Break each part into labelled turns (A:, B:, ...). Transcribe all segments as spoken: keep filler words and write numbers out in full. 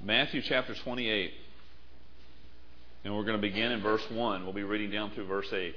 A: Matthew chapter twenty-eight. And we're going to begin in verse one. We'll be reading down through verse eight. It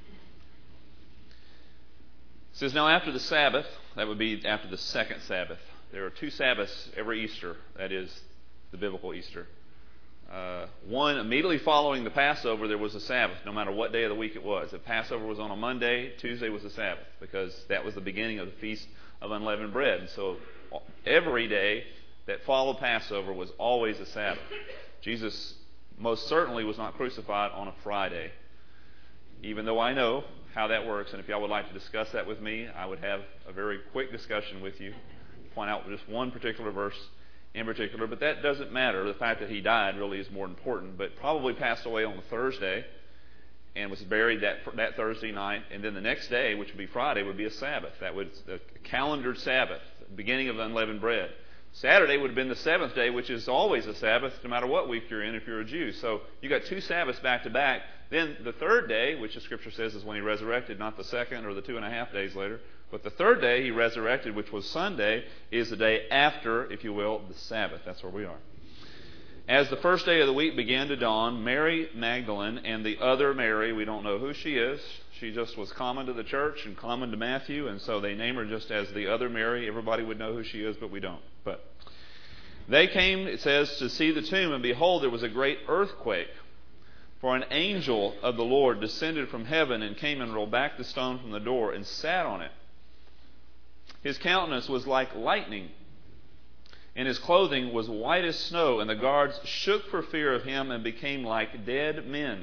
A: says, "Now after the Sabbath," that would be after the second Sabbath. There are two Sabbaths every Easter, that is, the biblical Easter. Uh, one, immediately following the Passover, there was a Sabbath, no matter what day of the week it was. If Passover was on a Monday, Tuesday was the Sabbath, because that was the beginning of the Feast of Unleavened Bread. And so every day that followed Passover was always a Sabbath. Jesus most certainly was not crucified on a Friday, even though I know how that works. And if y'all would like to discuss that with me, I would have a very quick discussion with you, point out just one particular verse in particular, but that doesn't matter. The fact that he died really is more important, but probably passed away on a Thursday and was buried that that Thursday night, and then the next day, which would be Friday, would be a Sabbath. That would a calendared Sabbath, beginning of unleavened bread. Saturday would have been the seventh day, which is always a Sabbath, no matter what week you're in if you're a Jew. So you got two Sabbaths back to back. Then the third day, which the Scripture says is when he resurrected, not the second or the two and a half days later, but the third day he resurrected, which was Sunday, is the day after, if you will, the Sabbath. That's where we are. As the first day of the week began to dawn, Mary Magdalene and the other Mary, we don't know who she is. She just was common to the church and common to Matthew, and so they name her just as the other Mary. Everybody would know who she is, but we don't. But they came, it says, to see the tomb, and behold, there was a great earthquake. For an angel of the Lord descended from heaven and came and rolled back the stone from the door and sat on it. His countenance was like lightning, and his clothing was white as snow, and the guards shook for fear of him and became like dead men.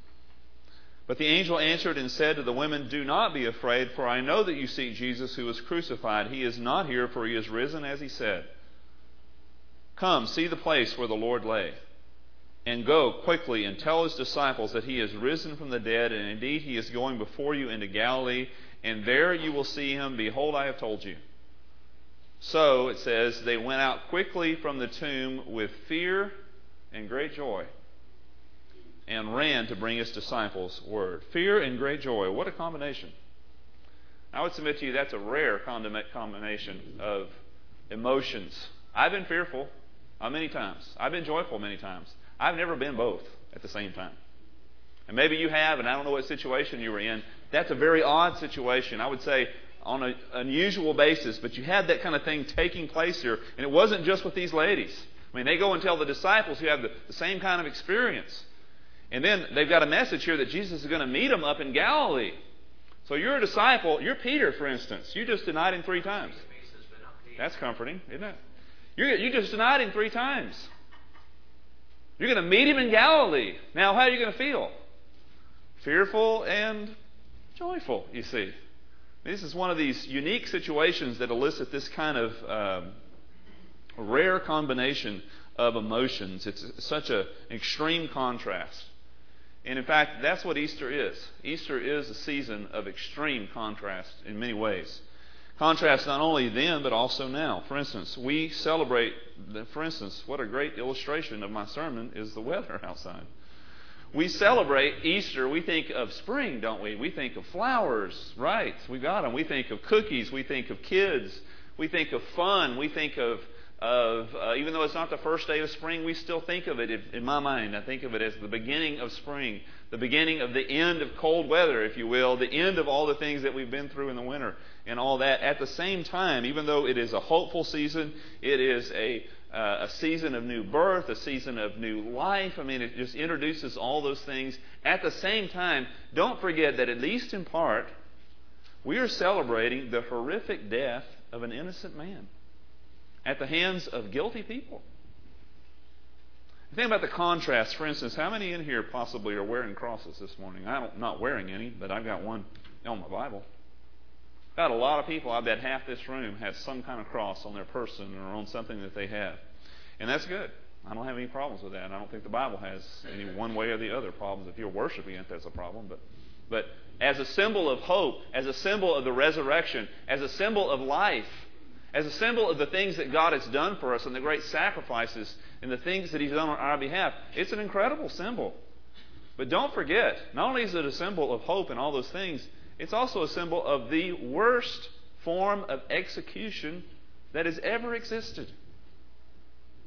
A: But the angel answered and said to the women, "Do not be afraid, for I know that you seek Jesus who was crucified. He is not here, for he is risen as he said. Come, see the place where the Lord lay. And go quickly and tell his disciples that he is risen from the dead, and indeed he is going before you into Galilee, and there you will see him. Behold, I have told you." So, it says, they went out quickly from the tomb with fear and great joy, and ran to bring his disciples word. Fear and great joy. What a combination. I would submit to you that's a rare combination of emotions. I've been fearful uh, many times. I've been joyful many times. I've never been both at the same time. And maybe you have, and I don't know what situation you were in. That's a very odd situation. I would say on an unusual basis, but you had that kind of thing taking place here. And it wasn't just with these ladies. I mean, they go and tell the disciples who have the, the same kind of experience. And then they've got a message here that Jesus is going to meet them up in Galilee. So you're a disciple. You're Peter, for instance. You just denied him three times. That's comforting, isn't it? You're, you just denied him three times. You're going to meet him in Galilee. Now, how are you going to feel? Fearful and joyful, you see. This is one of these unique situations that elicit this kind of um, rare combination of emotions. It's such an extreme contrast. And in fact, that's what Easter is. Easter is a season of extreme contrast in many ways. Contrast not only then, but also now. For instance, we celebrate, for instance, what a great illustration of my sermon is the weather outside. We celebrate Easter, we think of spring, don't we? We think of flowers, right? We got them. We think of cookies, we think of kids, we think of fun, we think of, of uh, even though it's not the first day of spring, we still think of it, in my mind, I think of it as the beginning of spring, the beginning of the end of cold weather, if you will, the end of all the things that we've been through in the winter and all that. At the same time, even though it is a hopeful season, it is a Uh, a season of new birth, a season of new life. I mean, it just introduces all those things. At the same time, don't forget that at least in part, we are celebrating the horrific death of an innocent man at the hands of guilty people. Think about the contrast. For instance, how many in here possibly are wearing crosses this morning? I'm not wearing any, but I've got one on my Bible. Got a lot of people, I bet half this room has some kind of cross on their person or on something that they have. And that's good. I don't have any problems with that. I don't think the Bible has any one way or the other problems. If you're worshiping it, that's a problem. But, but as a symbol of hope, as a symbol of the resurrection, as a symbol of life, as a symbol of the things that God has done for us and the great sacrifices and the things that He's done on our behalf, it's an incredible symbol. But don't forget, not only is it a symbol of hope and all those things, it's also a symbol of the worst form of execution that has ever existed.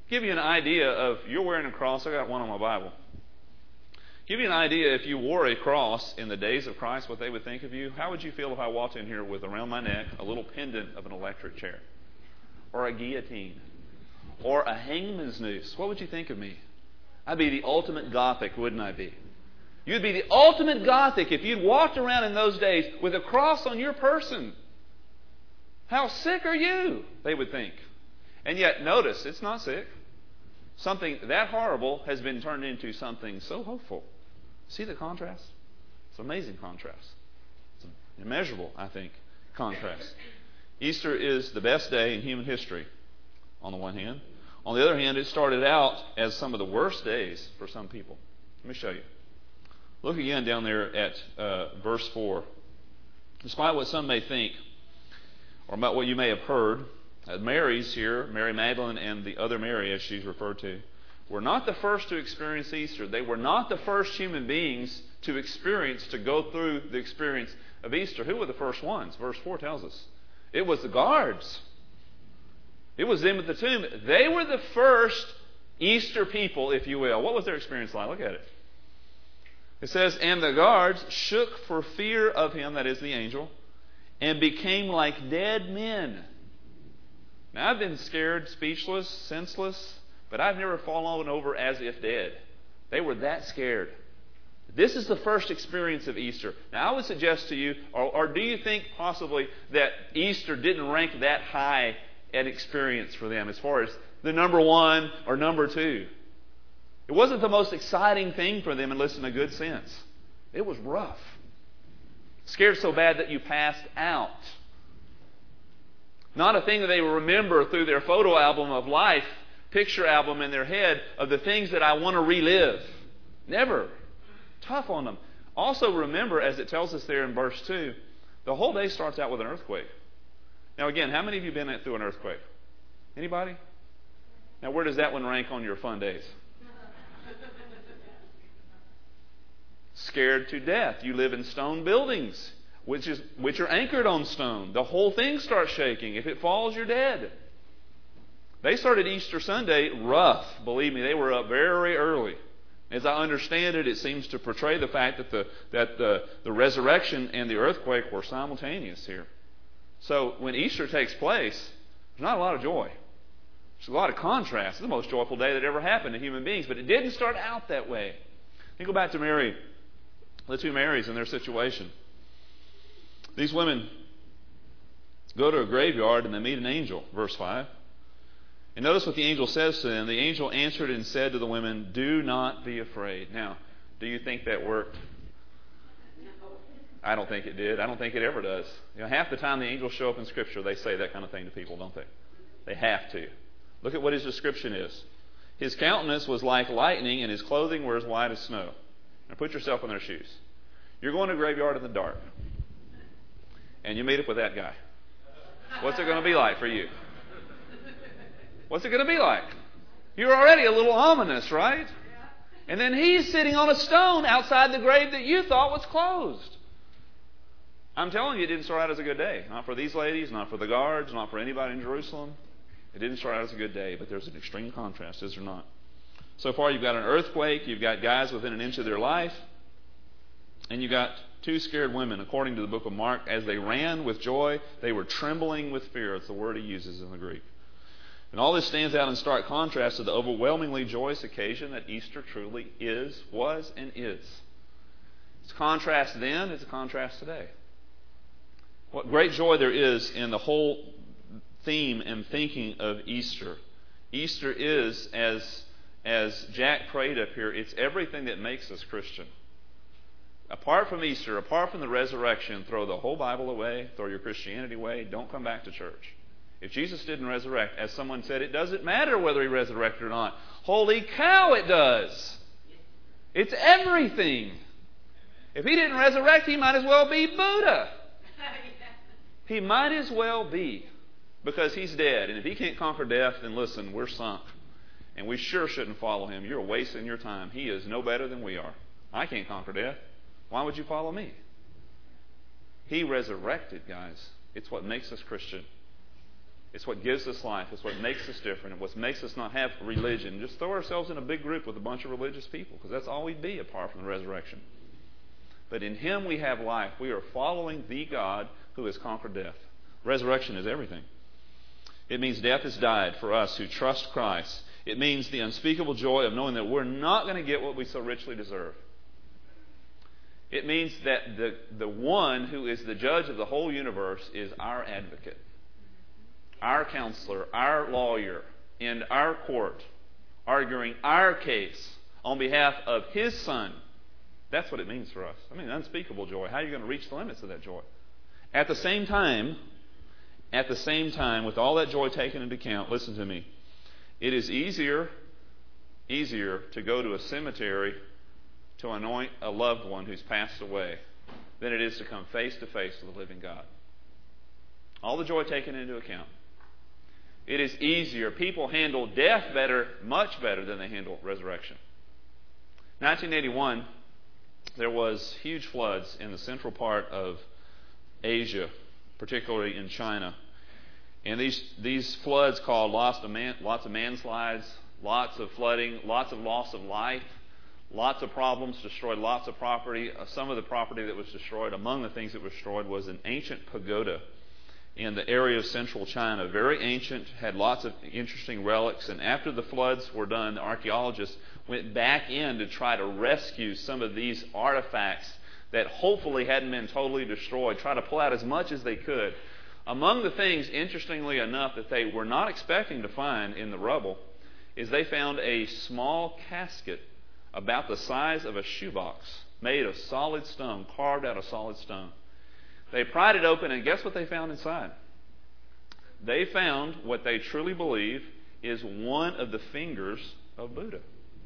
A: Give you an idea of, you're wearing a cross. I got one on my Bible. Give you an idea, if you wore a cross in the days of Christ, what they would think of you. How would you feel if I walked in here with around my neck a little pendant of an electric chair? Or a guillotine? Or a hangman's noose? What would you think of me? I'd be the ultimate Gothic, wouldn't I be? You'd be the ultimate Gothic if you'd walked around in those days with a cross on your person. How sick are you? They would think. And yet, notice, it's not sick. Something that horrible has been turned into something so hopeful. See the contrast? It's an amazing contrast. It's an immeasurable, I think, contrast. Easter is the best day in human history, on the one hand. On the other hand, it started out as some of the worst days for some people. Let me show you. Look again down there at uh, verse four. Despite what some may think, or about what you may have heard, uh, Mary's here, Mary Magdalene and the other Mary, as she's referred to, were not the first to experience Easter. They were not the first human beings to experience, to go through the experience of Easter. Who were the first ones? Verse four tells us. It was the guards. It was them at the tomb. They were the first Easter people, if you will. What was their experience like? Look at it. It says, and the guards shook for fear of him, that is the angel, and became like dead men. Now, I've been scared, speechless, senseless, but I've never fallen over as if dead. They were that scared. This is the first experience of Easter. Now, I would suggest to you, or, or do you think possibly that Easter didn't rank that high an experience for them as far as the number one or number two? It wasn't the most exciting thing for them, in listen, a good sense. It was rough. Scared so bad that you passed out. Not a thing that they will remember through their photo album of life, picture album in their head of the things that I want to relive. Never. Tough on them. Also remember, as it tells us there in verse two, the whole day starts out with an earthquake. Now again, how many of you have been through an earthquake? Anybody? Now where does that one rank on your fun days? Scared to death. You live in stone buildings, which is which are anchored on stone. The whole thing starts shaking. If it falls, you're dead. They started Easter Sunday rough. Believe me, they were up very early. As I understand it, it seems to portray the fact that the that the, the resurrection and the earthquake were simultaneous here. So when Easter takes place, there's not a lot of joy. There's a lot of contrast. It's the most joyful day that ever happened to human beings, but it didn't start out that way. You go back to Mary, the two Marys and their situation. These women go to a graveyard and they meet an angel, verse five. And notice what the angel says to them. The angel answered and said to the women, do not be afraid. Now, do you think that worked? I don't think it did. I don't think it ever does. You know, half the time the angels show up in Scripture, they say that kind of thing to people, don't they? They have to. Look at what his description is. His countenance was like lightning, and his clothing were as white as snow. Now put yourself in their shoes. You're going to a graveyard in the dark, and you meet up with that guy. What's it going to be like for you? What's it going to be like? You're already a little ominous, right? And then he's sitting on a stone outside the grave that you thought was closed. I'm telling you, it didn't start out as a good day. Not for these ladies, not for the guards, not for anybody in Jerusalem. It didn't start out as a good day, but there's an extreme contrast, is there not? So far, you've got an earthquake, you've got guys within an inch of their life, and you've got two scared women. According to the book of Mark, as they ran with joy, they were trembling with fear. It's the word he uses in the Greek. And all this stands out in stark contrast to the overwhelmingly joyous occasion that Easter truly is, was, and is. It's a contrast then, it's a contrast today. What great joy there is in the whole theme and thinking of Easter. Easter is, as, as Jack prayed up here, it's everything that makes us Christian. Apart from Easter, apart from the resurrection, throw the whole Bible away, throw your Christianity away, don't come back to church. If Jesus didn't resurrect, as someone said, it doesn't matter whether he resurrected or not. Holy cow, it does. It's everything. If he didn't resurrect, he might as well be Buddha. He might as well be, because he's dead. And if he can't conquer death, then listen, we're sunk. And we sure shouldn't follow him. You're wasting your time. He is no better than we are. I can't conquer death. Why would you follow me? He resurrected, guys. It's what makes us Christian. It's what gives us life. It's what makes us different. It's what makes us not have religion. Just throw ourselves in a big group with a bunch of religious people, because that's all we'd be apart from the resurrection. But in Him we have life. We are following the God who has conquered death. Resurrection is everything. It means death has died for us who trust Christ. It means the unspeakable joy of knowing that we're not going to get what we so richly deserve. It means that the, the one who is the judge of the whole universe is our advocate, our counselor, our lawyer in our court, arguing our case on behalf of His Son. That's what it means for us. I mean, unspeakable joy. How are you going to reach the limits of that joy? At the same time, at the same time, with all that joy taken into account, listen to me, it is easier, easier to go to a cemetery to anoint a loved one who's passed away than it is to come face to face with the living God. All the joy taken into account. It is easier. People handle death better, much better than they handle resurrection. nineteen eighty-one, there was huge floods in the central part of Asia, particularly in China. And these these floods caused lots of, man, lots of landslides, lots of flooding, lots of loss of life, lots of problems, destroyed lots of property. Uh, some of the property that was destroyed, among the things that were destroyed, was an ancient pagoda in the area of central China. Very ancient, had lots of interesting relics. And after the floods were done, the archaeologists went back in to try to rescue some of these artifacts that hopefully hadn't been totally destroyed, try to pull out as much as they could. Among the things, interestingly enough, that they were not expecting to find in the rubble is they found a small casket about the size of a shoebox, made of solid stone, carved out of solid stone. They pried it open, and guess what they found inside? They found what they truly believe is one of the fingers of Buddha.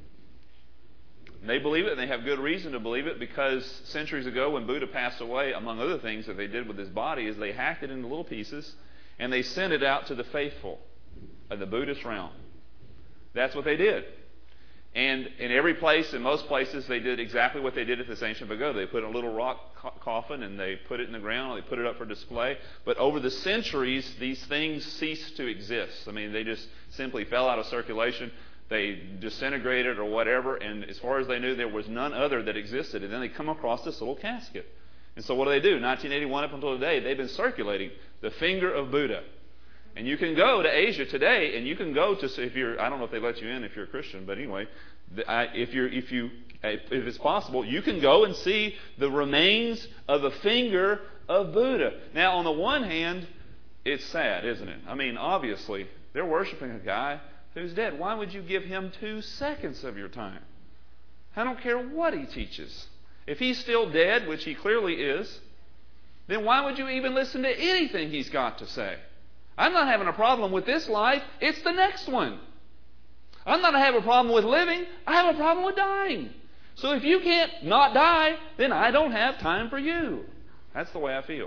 A: And they believe it, and they have good reason to believe it, because centuries ago when Buddha passed away, among other things that they did with his body is they hacked it into little pieces and they sent it out to the faithful of the Buddhist realm. That's what they did. And in every place, in most places, they did exactly what they did at this ancient pagoda. They put a little rock co- coffin and they put it in the ground, or they put it up for display. But over the centuries, these things ceased to exist. I mean, they just simply fell out of circulation. They disintegrated or whatever, and as far as they knew, there was none other that existed. And then they come across this little casket. And so what do they do? nineteen eighty-one up until today, they've been circulating the finger of Buddha. And you can go to Asia today, and you can go to, if you're, I don't know if they let you in if you're a Christian, but anyway, if you're, if you, if it's possible, you can go and see the remains of the finger of Buddha. Now, on the one hand, it's sad, isn't it? I mean, obviously, they're worshiping a guy who's dead. Why would you give him two seconds of your time? I don't care what he teaches. If he's still dead, which he clearly is, then why would you even listen to anything he's got to say? I'm not having a problem with this life. It's the next one. I'm not having a problem with living. I have a problem with dying. So if you can't not die, then I don't have time for you. That's the way I feel.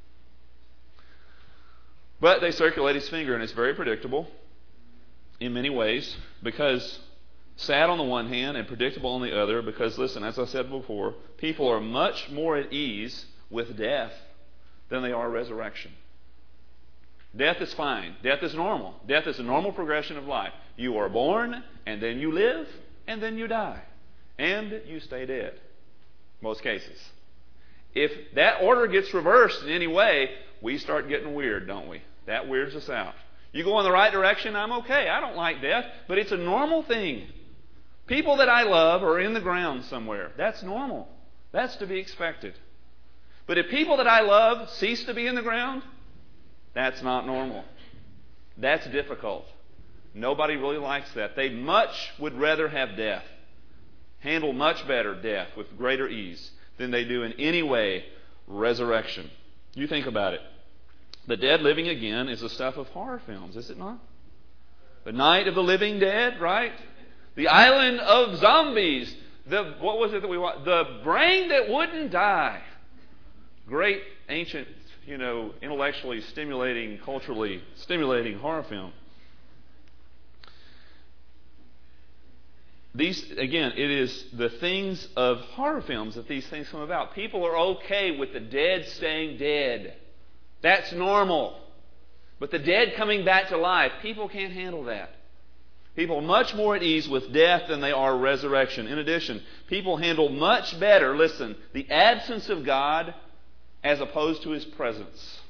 A: But they circulate his finger, and it's very predictable in many ways, because sad on the one hand and predictable on the other, because, listen, as I said before, people are much more at ease with death than they are resurrection. Death is fine. Death is normal. Death is a normal progression of life. You are born, and then you live, and then you die. And you stay dead. Most cases. If that order gets reversed in any way, we start getting weird, don't we? That weirds us out. You go in the right direction, I'm okay. I don't like death, but it's a normal thing. People that I love are in the ground somewhere. That's normal. That's to be expected. But if people that I love cease to be in the ground, that's not normal. That's difficult. Nobody really likes that. They much would rather have death, handle much better death with greater ease than they do in any way resurrection. You think about it. The dead living again is the stuff of horror films, is it not? The Night of the Living Dead, right? The Island of Zombies. The what was it that we watched? The Brain That Wouldn't Die. Great ancient, you know, intellectually stimulating, culturally stimulating horror film. These, again, it is the things of horror films that these things come about. People are okay with the dead staying dead. That's normal. But the dead coming back to life, people can't handle that. People are much more at ease with death than they are resurrection. In addition, people handle much better, listen, the absence of God as opposed to His presence.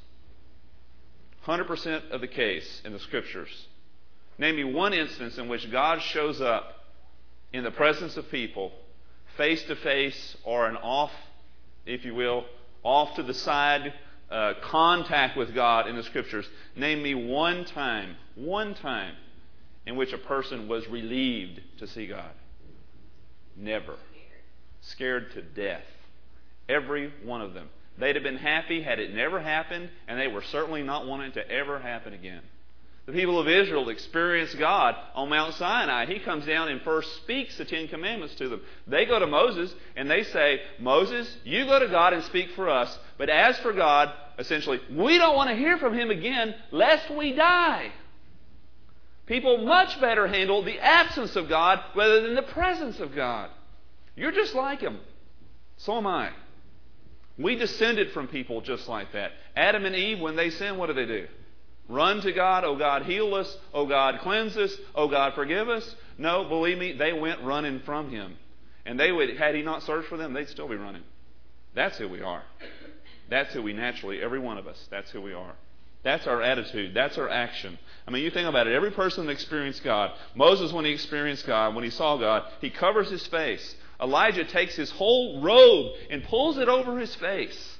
A: one hundred percent of the case in the Scriptures. Name me one instance in which God shows up in the presence of people, face to face or an off, if you will, off to the side uh, contact with God in the Scriptures. Name me one time, one time in which a person was relieved to see God. Never. Scared to death. Every one of them. They'd have been happy had it never happened, and they were certainly not wanting it to ever happen again. The people of Israel experienced God on Mount Sinai. He comes down and first speaks the Ten Commandments to them. They go to Moses and they say, Moses, you go to God and speak for us. But as for God, essentially, we don't want to hear from Him again lest we die. People much better handle the absence of God rather than the presence of God. You're just like Him. So am I. We descended from people just like that. Adam and Eve, when they sinned, what did they do? Run to God, oh God, heal us, oh God, cleanse us, oh God, forgive us. No, believe me, they went running from Him. And they would, had He not searched for them, they'd still be running. That's who we are. That's who we naturally, every one of us, that's who we are. That's our attitude. That's our action. I mean, you think about it. Every person that experienced God, Moses, when he experienced God, when he saw God, he covers his face. Elijah takes his whole robe and pulls it over his face.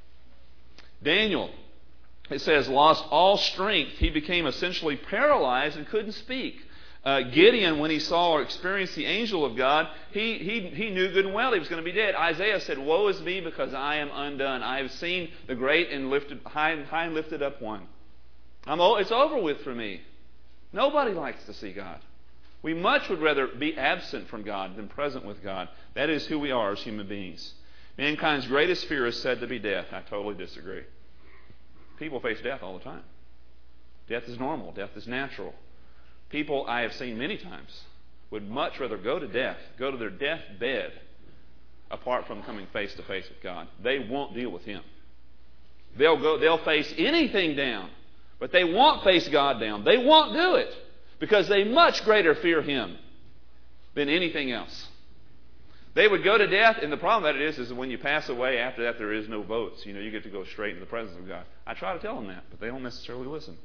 A: Daniel, it says, lost all strength. He became essentially paralyzed and couldn't speak. Uh, Gideon, when he saw or experienced the angel of God, he, he, he knew good and well he was going to be dead. Isaiah said, woe is me because I am undone. I have seen the great and lifted, high, high and lifted up one. I'm, it's over with for me. Nobody likes to see God. We much would rather be absent from God than present with God. That is who we are as human beings. Mankind's greatest fear is said to be death. I totally disagree. People face death all the time. Death is normal. Death is natural. People I have seen many times would much rather go to death, go to their deathbed, apart from coming face to face with God. They won't deal with Him. They'll go. They'll face anything down, but they won't face God down. They won't do it because they much greater fear Him than anything else. They would go to death, and the problem that it is is that when you pass away, after that there is no votes. You know, you get to go straight into the presence of God. I try to tell them that, but they don't necessarily listen.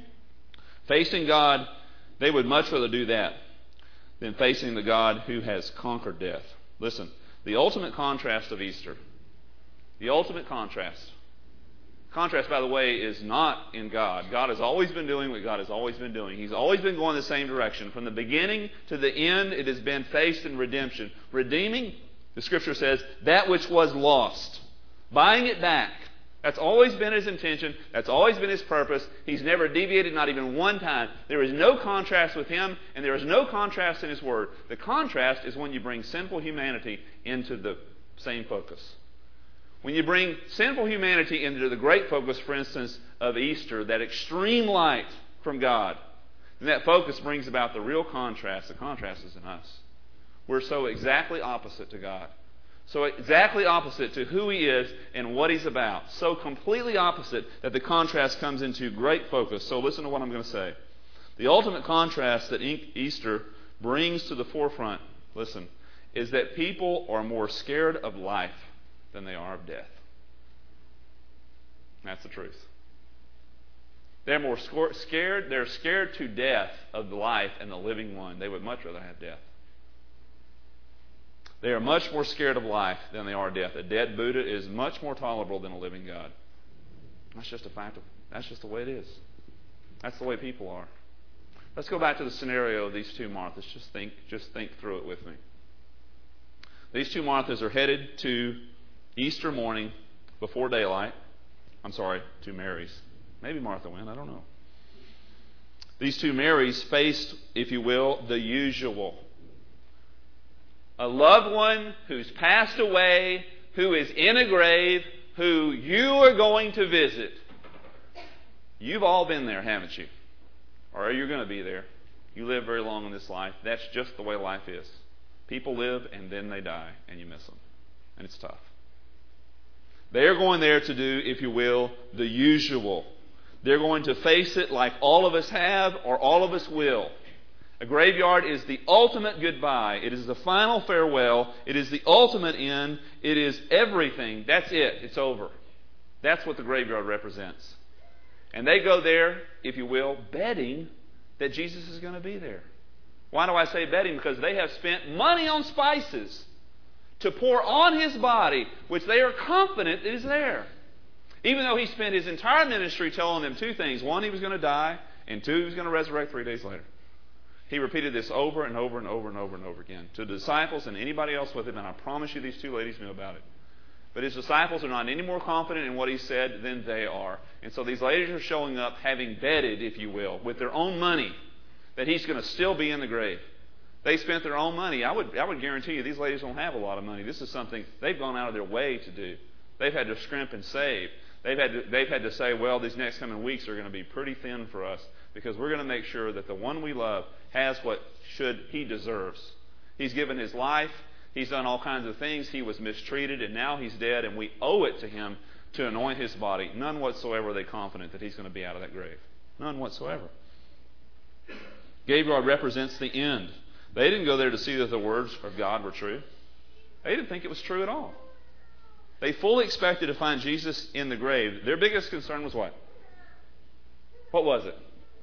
A: Facing God, they would much rather do that than facing the God who has conquered death. Listen, the ultimate contrast of Easter, the ultimate contrast, contrast, by the way, is not in God. God has always been doing what God has always been doing. He's always been going the same direction. From the beginning to the end, it has been faith and redemption. Redeeming, the Scripture says, that which was lost. Buying it back. That's always been His intention. That's always been His purpose. He's never deviated, not even one time. There is no contrast with Him, and there is no contrast in His Word. The contrast is when you bring sinful humanity into the same focus. When you bring sinful humanity into the great focus, for instance, of Easter, that extreme light from God, then that focus brings about the real contrast. The contrast is in us. We're so exactly opposite to God. So exactly opposite to who He is and what He's about. So completely opposite that the contrast comes into great focus. So listen to what I'm going to say. The ultimate contrast that Easter brings to the forefront, listen, is that people are more scared of life than they are of death. That's the truth. They're more scared, they're scared to death of the life and the living one. They would much rather have death. They are much more scared of life than they are death. A dead Buddha is much more tolerable than a living God. That's just a fact of, that's just the way it is. That's the way people are. Let's go back to the scenario of these two Marthas. Just think, just think through it with me. These two Marthas are headed to Easter morning before daylight. I'm sorry, two Marys. Maybe Martha went, I don't know. These two Marys faced, if you will, the usual. A loved one who's passed away, who is in a grave, who you are going to visit. You've all been there, haven't you? Or you're going to be there. You live very long in this life. That's just the way life is. People live and then they die, and you miss them. And it's tough. They are going there to do, if you will, the usual. They're going to face it like all of us have or all of us will. A graveyard is the ultimate goodbye. It is the final farewell. It is the ultimate end. It is everything. That's it. It's over. That's what the graveyard represents. And they go there, if you will, betting that Jesus is going to be there. Why do I say betting? Because they have spent money on spices to pour on His body, which they are confident is there. Even though He spent His entire ministry telling them two things. One, He was going to die, and two, He was going to resurrect three days later. He repeated this over and over and over and over and over again to the disciples and anybody else with Him, and I promise you these two ladies knew about it. But His disciples are not any more confident in what He said than they are. And so these ladies are showing up having betted, if you will, with their own money that He's going to still be in the grave. They spent their own money. I would, I would guarantee you these ladies don't have a lot of money. This is something they've gone out of their way to do. They've had to scrimp and save. They've had to, they've had to say, well, these next coming weeks are going to be pretty thin for us because we're going to make sure that the one we love has what should he deserves. He's given his life. He's done all kinds of things. He was mistreated, and now he's dead, and we owe it to him to anoint his body. None whatsoever are they confident that he's going to be out of that grave. None whatsoever. Graveyard represents the end. They didn't go there to see that the words of God were true. They didn't think it was true at all. They fully expected to find Jesus in the grave. Their biggest concern was what? What was it?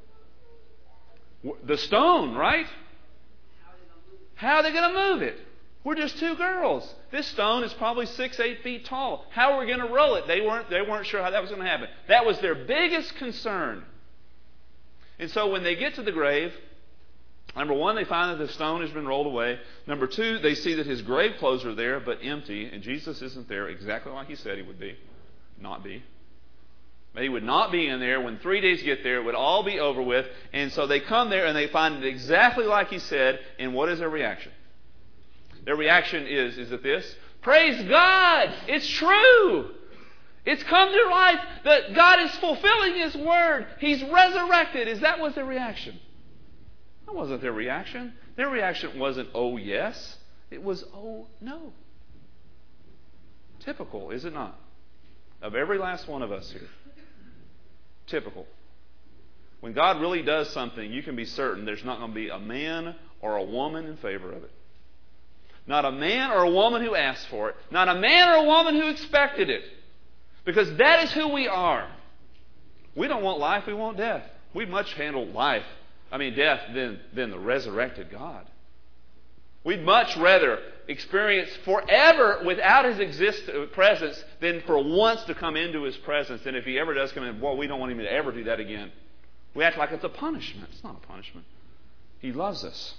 A: The stone, right? How are they going to move it? We're just two girls. This stone is probably six, eight feet tall. How are we going to roll it? They weren't, they weren't sure how that was going to happen. That was their biggest concern. And so when they get to the grave, number one, they find that the stone has been rolled away. Number two, they see that his grave clothes are there but empty, and Jesus isn't there exactly like he said he would be. Not be. He would not be in there. When three days get there, it would all be over with. And so they come there and they find it exactly like he said. And what is their reaction? Their reaction is, is it this? Praise God! It's true! It's come to life that God is fulfilling His word. He's resurrected. Is that was their reaction? That wasn't their reaction. Their reaction wasn't, oh yes. It was, oh no. Typical, is it not? Of every last one of us here. Typical. When God really does something, you can be certain there's not going to be a man or a woman in favor of it. Not a man or a woman who asked for it. Not a man or a woman who expected it. Because that is who we are. We don't want life, we want death. We'd much handle life, I mean death, than, than the resurrected God. We'd much rather experience forever without His exist- presence than for once to come into His presence. And if He ever does come in, boy, we don't want Him to ever do that again. We act like it's a punishment. It's not a punishment. He loves us.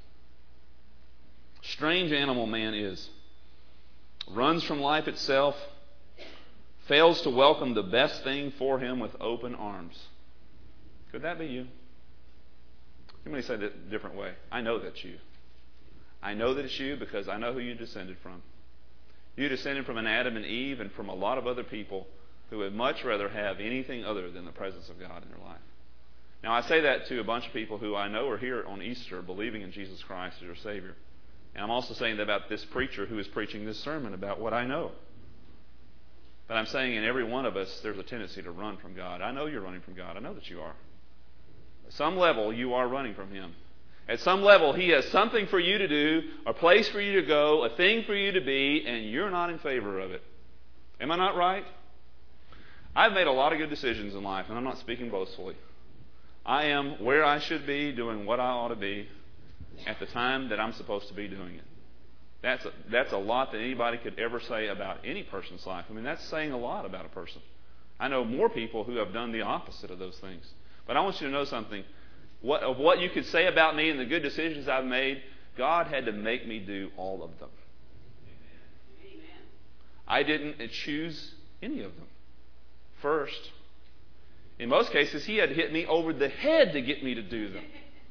A: Strange animal man is. Runs from life itself. Fails to welcome the best thing for him with open arms. Could that be you? Let me say that a different way. I know that's you. I know that it's you because I know who you descended from. You descended from an Adam and Eve and from a lot of other people who would much rather have anything other than the presence of God in their life. Now, I say that to a bunch of people who I know are here on Easter believing in Jesus Christ as their Savior. And I'm also saying that about this preacher who is preaching this sermon about what I know. But I'm saying in every one of us, there's a tendency to run from God. I know you're running from God. I know that you are. At some level, you are running from Him. At some level, He has something for you to do, a place for you to go, a thing for you to be, and you're not in favor of it. Am I not right? I've made a lot of good decisions in life, and I'm not speaking boastfully. I am where I should be, doing what I ought to be, at the time that I'm supposed to be doing it. That's a, that's a lot that anybody could ever say about any person's life. I mean, that's saying a lot about a person. I know more people who have done the opposite of those things. But I want you to know something. What, of what you could say about me and the good decisions I've made, God had to make me do all of them. Amen. I didn't choose any of them. First, in most cases, He had to hit me over the head to get me to do them.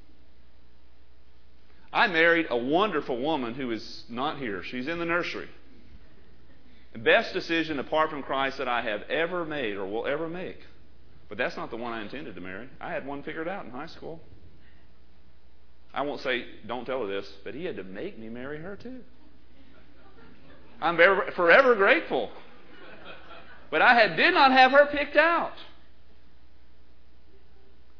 A: I married a wonderful woman who is not here. She's in the nursery. The best decision apart from Christ that I have ever made or will ever make. But that's not the one I intended to marry. I had one figured out in high school. I won't say, don't tell her this, but He had to make me marry her too. I'm very, forever grateful. But I had, did not have her picked out.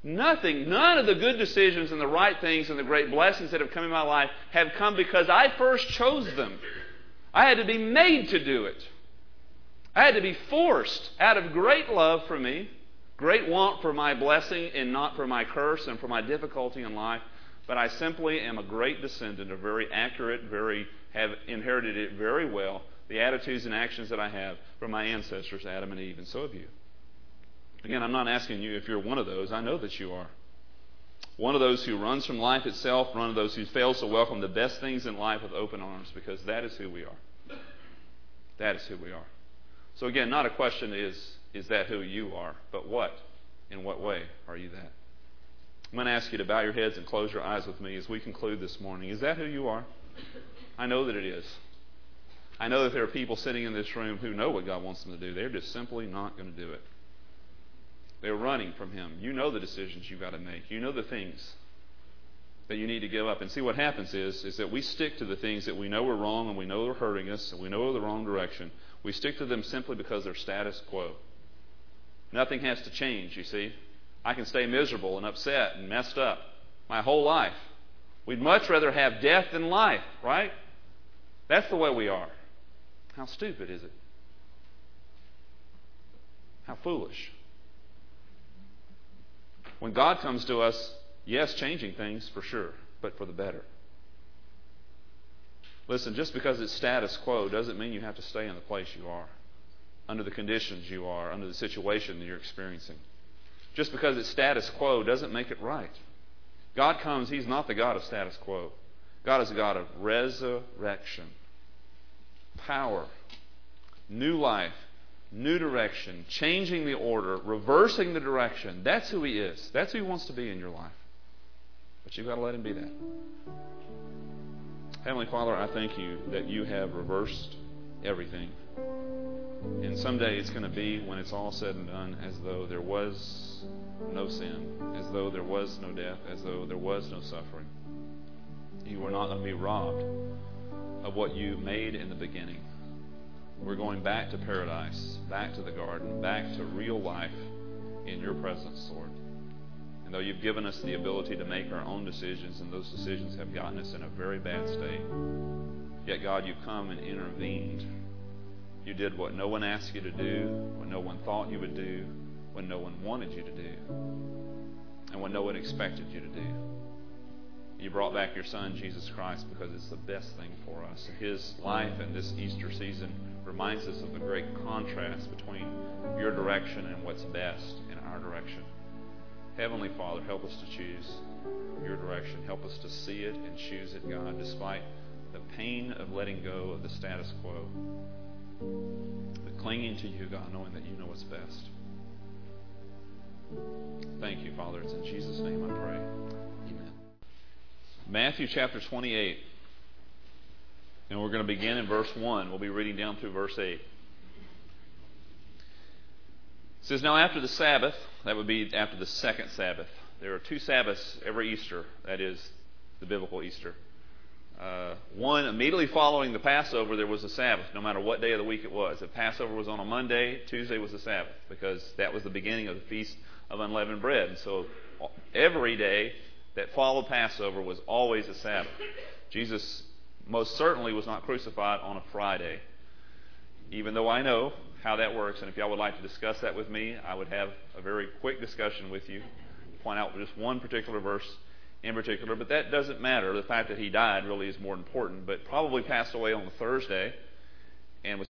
A: Nothing, none of the good decisions and the right things and the great blessings that have come in my life have come because I first chose them. I had to be made to do it. I had to be forced out of great love for me, great want for my blessing and not for my curse and for my difficulty in life. But I simply am a great descendant of very accurate, very have inherited it very well, the attitudes and actions that I have from my ancestors, Adam and Eve, and so have you. Again, I'm not asking you if you're one of those. I know that you are. One of those who runs from life itself, one of those who fails to welcome the best things in life with open arms, because that is who we are. That is who we are. So again, not a question is, is that who you are, but what, in what way are you that? I'm going to ask you to bow your heads and close your eyes with me as we conclude this morning. Is that who you are? I know that it is. I know that there are people sitting in this room who know what God wants them to do. They're just simply not going to do it. They're running from Him. You know the decisions you've got to make. You know the things that you need to give up. And see, what happens is, is that we stick to the things that we know are wrong and we know are hurting us and we know are the wrong direction. We stick to them simply because they're status quo. Nothing has to change, you see. I can stay miserable and upset and messed up my whole life. We'd much rather have death than life, right? That's the way we are. How stupid is it? How foolish. When God comes to us, yes, changing things for sure, but for the better. Listen, just because it's status quo doesn't mean you have to stay in the place you are, under the conditions you are, under the situation that you're experiencing. Just because it's status quo doesn't make it right. God comes, He's not the God of status quo. God is a God of resurrection, power, new life, new direction, changing the order, reversing the direction. That's who He is. That's who He wants to be in your life. But you've got to let Him be that. Heavenly Father, I thank You that You have reversed everything. And someday it's going to be, when it's all said and done, as though there was no sin, as though there was no death, as though there was no suffering. You were not going to be robbed of what You made in the beginning. We're going back to paradise, back to the garden, back to real life in Your presence, Lord. And though You've given us the ability to make our own decisions, and those decisions have gotten us in a very bad state, yet, God, You've come and intervened. You did what no one asked You to do, what no one thought You would do, when no one wanted You to do, and when no one expected You to do. You brought back Your Son, Jesus Christ, because it's the best thing for us. His life in this Easter season reminds us of the great contrast between Your direction and what's best in our direction. Heavenly Father, help us to choose Your direction. Help us to see it and choose it, God, despite the pain of letting go of the status quo. But clinging to You, God, knowing that You know what's best. Thank You, Father. It's in Jesus' name I pray. Amen. Matthew chapter twenty-eight. And we're going to begin in verse one. We'll be reading down through verse eight. It says, "Now after the Sabbath," that would be after the second Sabbath. There are two Sabbaths every Easter, that is, the biblical Easter. Uh, one, immediately following the Passover, there was a Sabbath, no matter what day of the week it was. If Passover was on a Monday, Tuesday was the Sabbath, because that was the beginning of the Feast of Unleavened Bread. And so every day that followed Passover was always a Sabbath. Jesus most certainly was not crucified on a Friday, even though I know how that works. And if y'all would like to discuss that with me, I would have a very quick discussion with you, point out just one particular verse in particular, but that doesn't matter. The fact that He died really is more important, but probably passed away on a Thursday and was